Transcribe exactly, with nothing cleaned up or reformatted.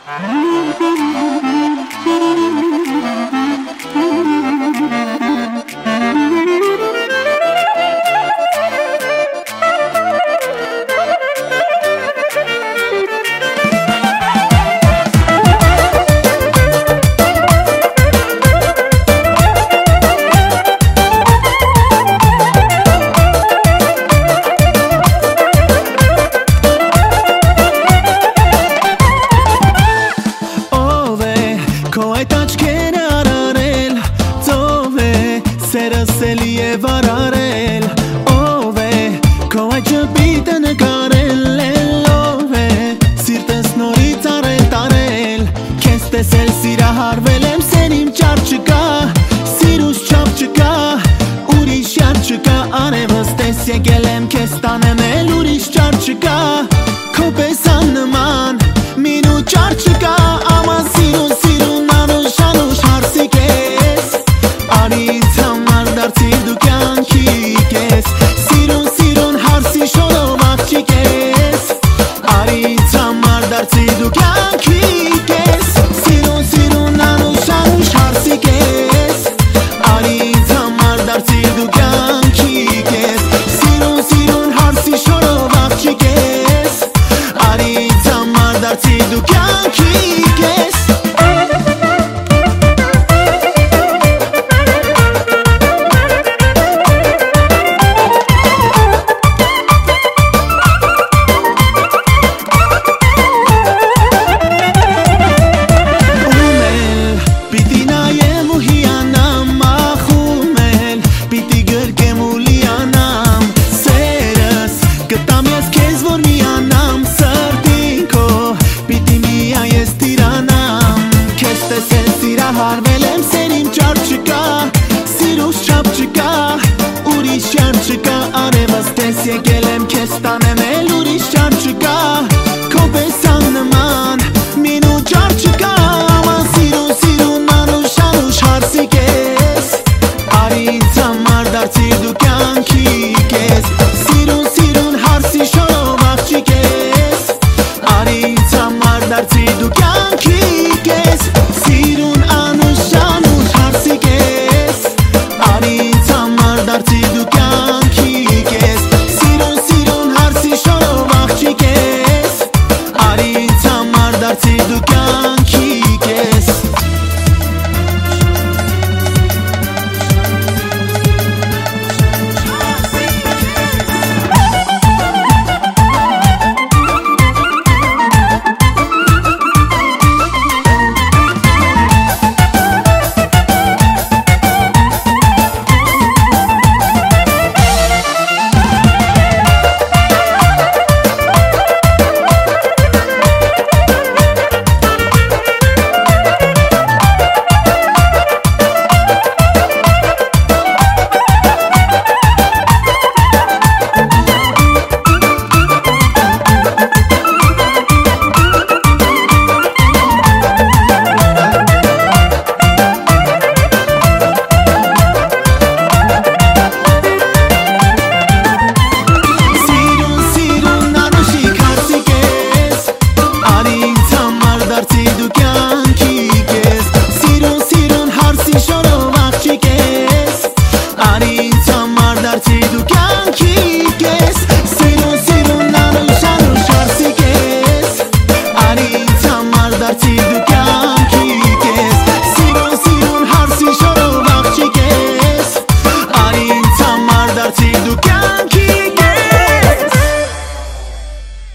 Սերս էլի է վարարել, ով է քո այդ ջպիտը նկարել, ով է սիրտս նորից արել տարել, քեզ տեսել սիրահարվել եմ, սեր իմ ճար չկա, սիրուս չափ չկա, ուրիշ յար չկա, արևս տես եկել եմ, քեզ տանեմ էլ ուրիշ ճար չկա, քո պես աննման, մինու ճար չկա, ամա սիրուն սիրուն անուշ անուշ հարսիկ ես, արից դարձի դու կյանքի կես, սիրուն սիրուն հարսի շորով աղջիկ ես, արից համար դարձի դու կյանքի կես, սիրուն սիրուն անուշ անուշ հարսի կես, արից համար դարձի դու կյանքի կես, սիրուն սիրուն հարսի շորով աղջիկ ես, արից համար դարձի դու կյանքի կես. Հարվել եմ սեր իմ ճար չկա, սիրուս չափ չկա, ուրիշ ճար չկա, արևս տես եկել եմ, քեզ տանեմ էլ ուրիշ ճար չկա, քո պես աննման, մինու ճար չկա, աման սիրուն սիրուն անուշ անուշ հարսիկ ես, արից համար դարձի դու կյանքի կես, սիրուն սիրուն հարսի շորով աղջիկ ես, արից համար դարձի դու կյանքի